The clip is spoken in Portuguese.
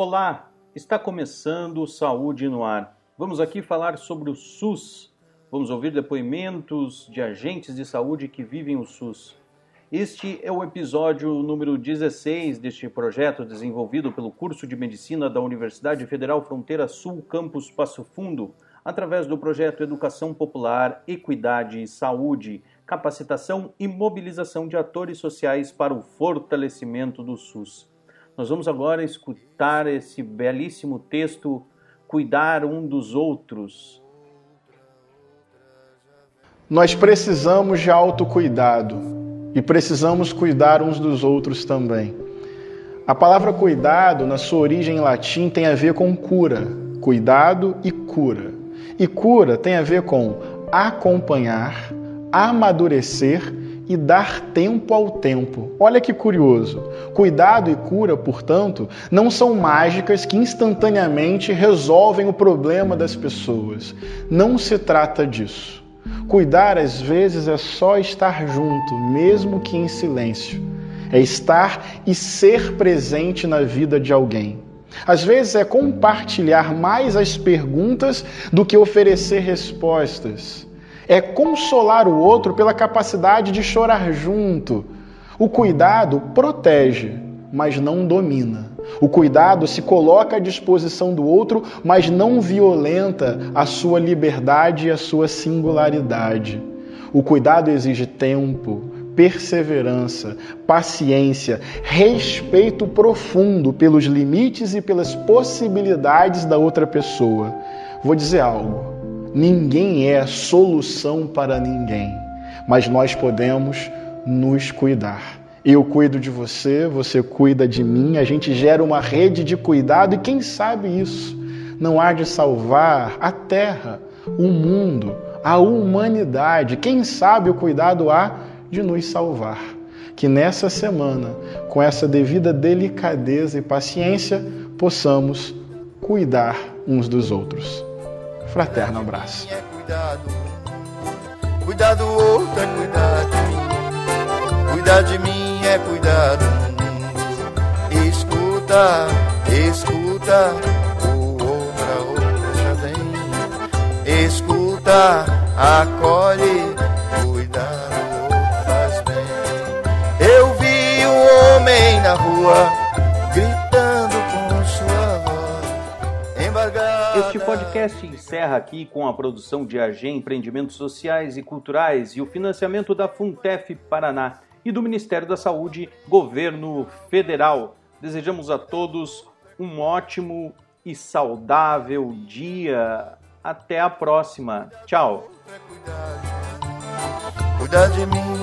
Olá, está começando Saúde no Ar. Vamos aqui falar sobre o SUS. Vamos ouvir depoimentos de agentes de saúde que vivem o SUS. Este é o episódio número 16 deste projeto desenvolvido pelo curso de Medicina da Universidade Federal Fronteira Sul, Campus Passo Fundo, através do projeto Educação Popular, Equidade e Saúde, capacitação e mobilização de atores sociais para o fortalecimento do SUS. Nós vamos agora escutar esse belíssimo texto, Cuidar um dos Outros. Nós precisamos de autocuidado. E precisamos cuidar uns dos outros também. A palavra cuidado, na sua origem em latim, tem a ver com cura. Cuidado e cura. E cura tem a ver com acompanhar, amadurecer e dar tempo ao tempo. Olha que curioso. Cuidado e cura, portanto, não são mágicas que instantaneamente resolvem o problema das pessoas. Não se trata disso. Cuidar, às vezes, é só estar junto, mesmo que em silêncio. É estar e ser presente na vida de alguém. Às vezes é compartilhar mais as perguntas do que oferecer respostas. É consolar o outro pela capacidade de chorar junto. O cuidado protege, mas não domina. O cuidado se coloca à disposição do outro, mas não violenta a sua liberdade e a sua singularidade. O cuidado exige tempo, perseverança, paciência, respeito profundo pelos limites e pelas possibilidades da outra pessoa. Vou dizer algo. Ninguém é solução para ninguém, mas nós podemos nos cuidar. Eu cuido de você, você cuida de mim, a gente gera uma rede de cuidado e quem sabe isso não há de salvar a Terra, o mundo, a humanidade. Quem sabe o cuidado há de nos salvar. Que nessa semana, com essa devida delicadeza e paciência, possamos cuidar uns dos outros. Fraterno abraço. Cuidar do outro é cuidar de mim. Cuidar de mim é cuidar do mundo. Escuta, escuta, o outro a outra já vem. Escuta, acolhe, cuidar do outro faz bem. Eu vi um homem na rua gritando com sua voz embargada. Este podcast encerra aqui com a produção de AG Empreendimentos Sociais e Culturais e o financiamento da Funtef Paraná e do Ministério da Saúde, Governo Federal. Desejamos a todos um ótimo e saudável dia. Até a próxima. Tchau. Cuidar de mim